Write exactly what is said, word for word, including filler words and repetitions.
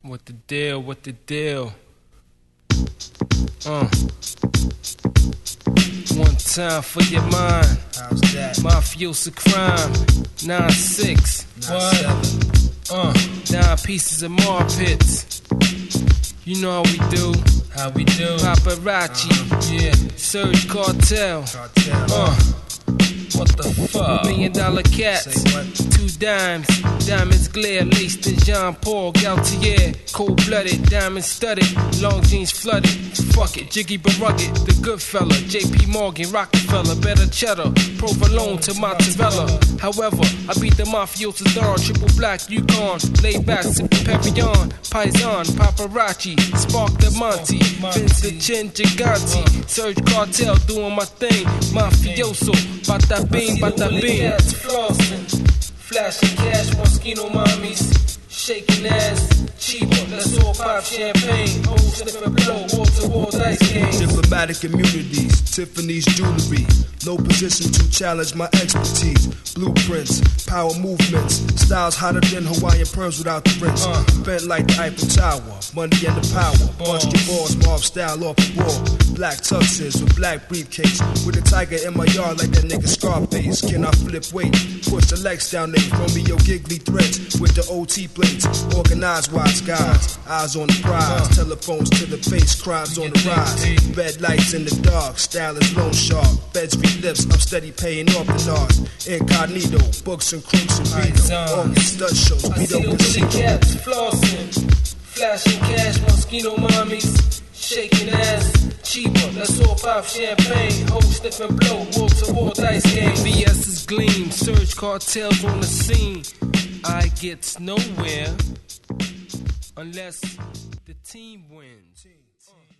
What the deal, what the deal? Uh. One time for your mind. How's that? Mafiosa crime. nine six. What? Uh. Nine pieces of mar pits. You know how we do. How we do? Paparazzi. Uh-huh. Yeah. Surge Cartel. Cartel. Uh. What the fuck? Million dollar cats. Say what? Two dimes. Diamonds glare. Laced in Jean Paul Gaultier. Cold blooded. Diamond studded. Long jeans flooded. Fuck it. Jiggy but rugged. The good fella. J P Morgan. Rockefeller. Better cheddar. Provolone to mozzarella. However, I beat the mafiosos down. Triple black Yukon. Lay back. Sipping Papillon. Paisan. Paparazzi. Spark the Monty. Vince the Chin Gigante. Surge Cartel. Doing my thing. Mafioso. Bata bing. Bata bing. Flashing cash, Moschino mommies, shaking ass, cheaper, let's all pop champagne, whole slip and blow, wall-to-wall dice games. Diplomatic immunities, Tiffany's jewelry, no position to challenge my expertise. Blueprints, power movements, styles hotter than Hawaiian pearls without the rinse. Uh. Bent like the Eiffel Tower, money and the power, bust your balls, mob style off the wall. Black tuxes with black briefcase, with a tiger in my yard like that nigga Scarface. Can I flip weight? Push the legs down there, Romeo giggly threads with the O T plates. Organized wise guys, eyes on the prize, telephones to the face, crimes on the rise. Red lights in the dark, style is loan shark. Beds read lips, I'm steady paying off the Nars. Incognito, books and crooks and Vito. All these stud shows, we don't casino. Cats flossing, flashing cash, Moschino mommies, shaking ass, cheaper. Let's all pop champagne, whole sniff and blow, wall to wall dice game. V S's gleam, Surge Cartels on the scene. I gets nowhere unless the team wins. Uh.